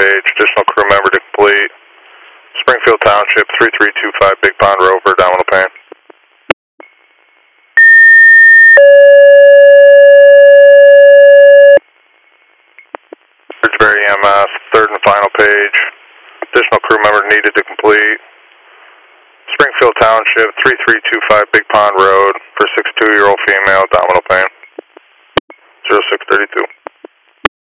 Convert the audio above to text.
page. Additional crew member to complete. Springfield Township, 3325 Big Pond Road for abdominal pain. Bridgebury EMS, third and final page. Additional crew member needed to complete. Springfield Township, 3325 Big Pond Road for 62-year-old female, abdominal pain. 0632.